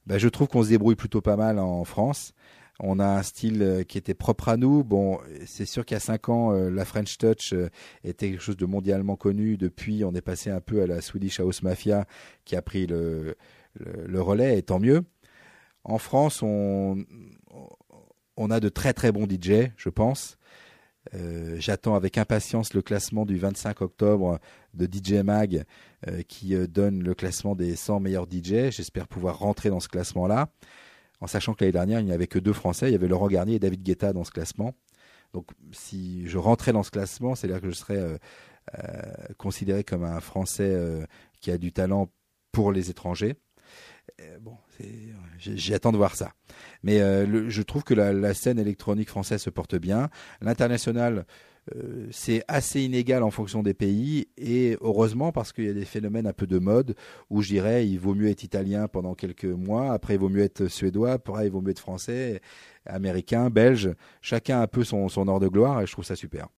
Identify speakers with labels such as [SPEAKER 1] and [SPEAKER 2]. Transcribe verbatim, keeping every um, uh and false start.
[SPEAKER 1] Ben, je trouve qu'on se débrouille plutôt pas mal en France. On a un style euh, qui était propre à nous. Bon, c'est sûr qu'il y a cinq ans, euh, la French Touch euh, était quelque chose de mondialement connu. Depuis, on est passé un peu à la Swedish House Mafia qui a pris le, le, le relais, et tant mieux. En France, on, on a de très très bons D J, je pense. Euh, j'attends avec impatience le classement du vingt-cinq octobre de D J Mag euh, qui euh, donne le classement des cent meilleurs D J. J'espère pouvoir rentrer dans ce classement-là, en sachant que l'année dernière, il n'y avait que deux Français. Il y avait Laurent Garnier et David Guetta dans ce classement. Donc, si je rentrais dans ce classement, c'est-à-dire que je serais euh, euh, considéré comme un Français euh, qui a du talent pour les étrangers. Euh, bon, c'est, j'attends de voir ça. Mais euh, le, je trouve que la, la scène électronique française se porte bien. L'international, euh, c'est assez inégal en fonction des pays. Et heureusement, parce qu'il y a des phénomènes un peu de mode, où je dirais il vaut mieux être italien pendant quelques mois, après il vaut mieux être suédois, après il vaut mieux être français, américain, belge. Chacun a un peu son, son heure de gloire, et je trouve ça super.